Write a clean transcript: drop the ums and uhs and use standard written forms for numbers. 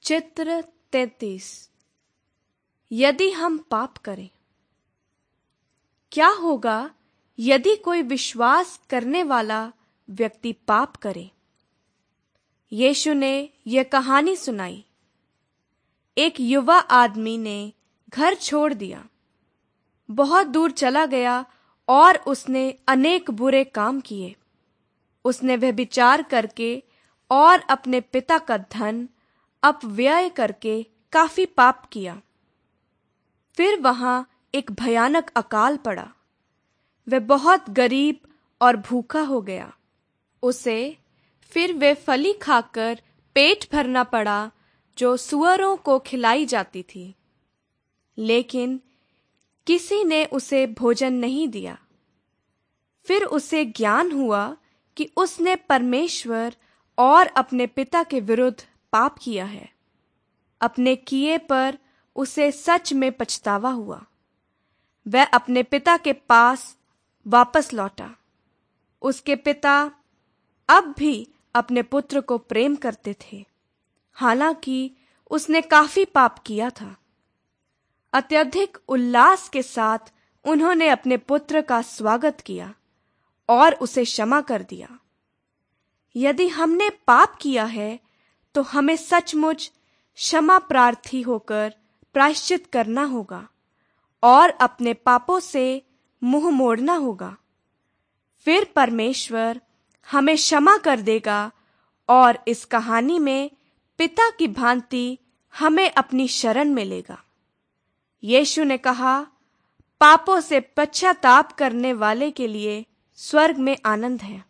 चित्र 33। यदि हम पाप करें। क्या होगा यदि कोई विश्वास करने वाला व्यक्ति पाप करे? यीशु ने यह कहानी सुनाई। एक युवा आदमी ने घर छोड़ दिया, बहुत दूर चला गया और उसने अनेक बुरे काम किए। उसने व्यभिचार करके और अपने पिता का धन अपव्यय करके काफी पाप किया। फिर वहां एक भयानक अकाल पड़ा। वह बहुत गरीब और भूखा हो गया। उसे फिर वे फली खाकर पेट भरना पड़ा जो सूअरों को खिलाई जाती थी। लेकिन किसी ने उसे भोजन नहीं दिया। फिर उसे ज्ञान हुआ कि उसने परमेश्वर और अपने पिता के विरुद्ध पाप किया है। अपने किए पर उसे सच में पछतावा हुआ। वह अपने पिता के पास वापस लौटा। उसके पिता अब भी अपने पुत्र को प्रेम करते थे, हालांकि उसने काफी पाप किया था। अत्यधिक उल्लास के साथ उन्होंने अपने पुत्र का स्वागत किया और उसे क्षमा कर दिया। यदि हमने पाप किया है तो हमें सचमुच क्षमा प्रार्थी होकर प्रायश्चित करना होगा और अपने पापों से मुंह मोड़ना होगा। फिर परमेश्वर हमें क्षमा कर देगा और इस कहानी में पिता की भांति हमें अपनी शरण में लेगा। यीशु ने कहा, पापों से पश्चाताप करने वाले के लिए स्वर्ग में आनंद है।